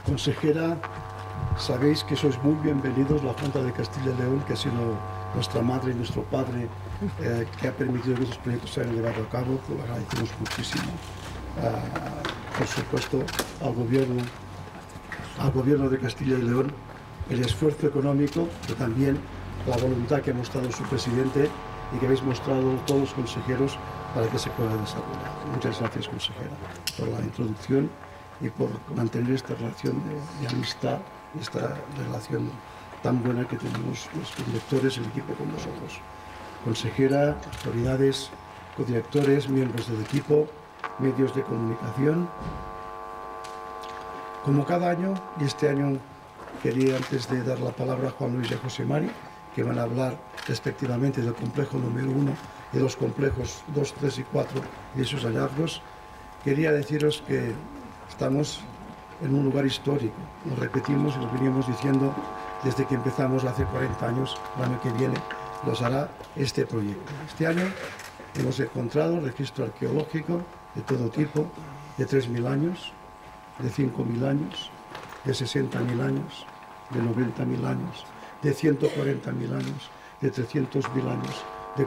Consejera, sabéis que sois muy bienvenidos la Junta de Castilla y León, que ha sido nuestra madre y nuestro padre, que ha permitido que estos proyectos se hayan llevado a cabo. Lo agradecemos muchísimo. Por supuesto, al gobierno de Castilla y León, el esfuerzo económico, pero también la voluntad que ha mostrado su presidente y que habéis mostrado todos los consejeros para que se pueda desarrollar. Muchas gracias, consejera, por la introducción y por mantener esta relación de amistad, esta relación tan buena que tenemos los directores, el equipo con nosotros. Consejera, autoridades, codirectores, miembros del equipo, medios de comunicación. Como cada año, y este año quería, antes de dar la palabra a Juan Luis y a José Mari, que van a hablar respectivamente del complejo número 1 y de los complejos 2, 3 y 4 y de sus hallazgos, quería deciros que estamos en un lugar histórico. Lo repetimos y lo veníamos diciendo desde que empezamos hace 40 años. El año que viene los hará este proyecto. Este año hemos encontrado registro arqueológico de todo tipo, de 3.000 años, de 5.000 años, de 60.000 años, de 90.000 años, de 140.000 años, de 300.000 años, de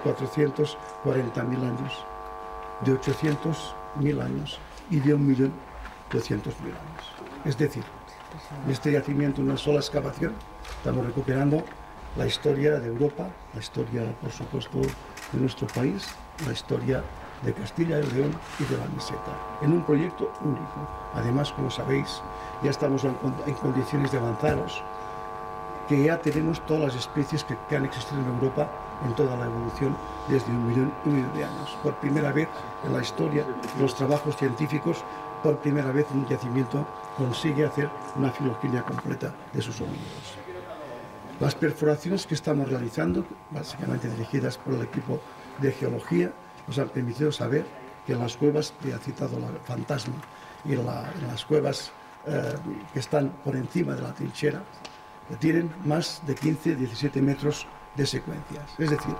440.000 años, de 800.000 años y de 1.200.000 años. Es decir, en este yacimiento, una sola excavación, estamos recuperando la historia de Europa, la historia, por supuesto, de nuestro país, la historia de Castilla y León y de la meseta, en un proyecto único. Además, como sabéis, ya estamos en condiciones de avanzaros, que ya tenemos todas las especies que han existido en Europa en toda la evolución desde 1,5 millones de años. Por primera vez en la historia de los trabajos científicos, por primera vez un yacimiento consigue hacer una filogenia completa de sus homínidos. Las perforaciones que estamos realizando, básicamente dirigidas por el equipo de geología, nos han permitido saber que en las cuevas, que ha citado la Fantasma, y en las cuevas que están por encima de la trinchera, tienen más de 15-17 metros de secuencias. Es decir,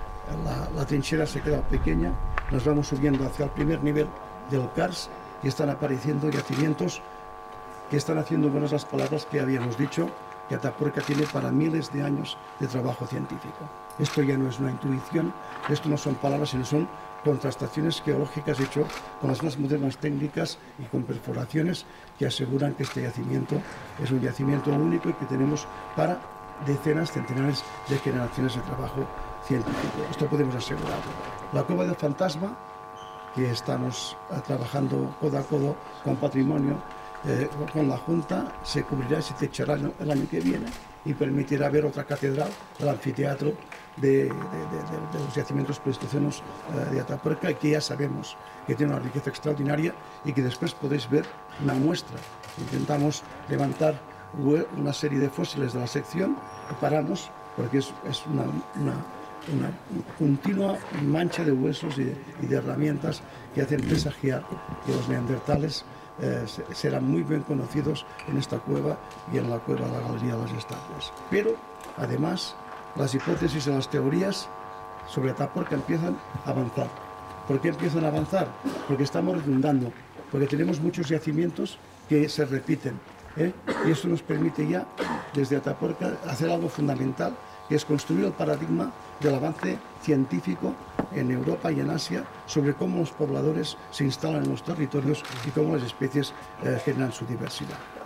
la trinchera se queda pequeña, nos vamos subiendo hacia el primer nivel del CARS y están apareciendo yacimientos que están haciendo buenas las palabras que habíamos dicho, que Atapuerca tiene para miles de años de trabajo científico. Esto ya no es una intuición, esto no son palabras, sino son contrastaciones geológicas hechas con las más modernas técnicas y con perforaciones que aseguran que este yacimiento es un yacimiento único y que tenemos para decenas, centenares de generaciones de trabajo científico. Esto podemos asegurarlo. La cueva del Fantasma, que estamos trabajando codo a codo con Patrimonio, con la Junta, se cubrirá y se techará el año que viene y permitirá ver otra catedral, el anfiteatro de los yacimientos pleistocenos de Atapuerca, y que ya sabemos que tiene una riqueza extraordinaria y que después podéis ver una muestra. Intentamos levantar una serie de fósiles de la sección y paramos porque es una continua mancha de huesos y de herramientas que hacen presagiar que los neandertales serán muy bien conocidos en esta cueva y en la cueva de la Galería de las Estatuas. Pero, además, las hipótesis y las teorías sobre Atapuerca empiezan a avanzar. ¿Por qué empiezan a avanzar? Porque estamos redundando, porque tenemos muchos yacimientos que se repiten, y eso nos permite ya, desde Atapuerca, hacer algo fundamental, que es construir el paradigma del avance científico en Europa y en Asia sobre cómo los pobladores se instalan en los territorios y cómo las especies generan su diversidad.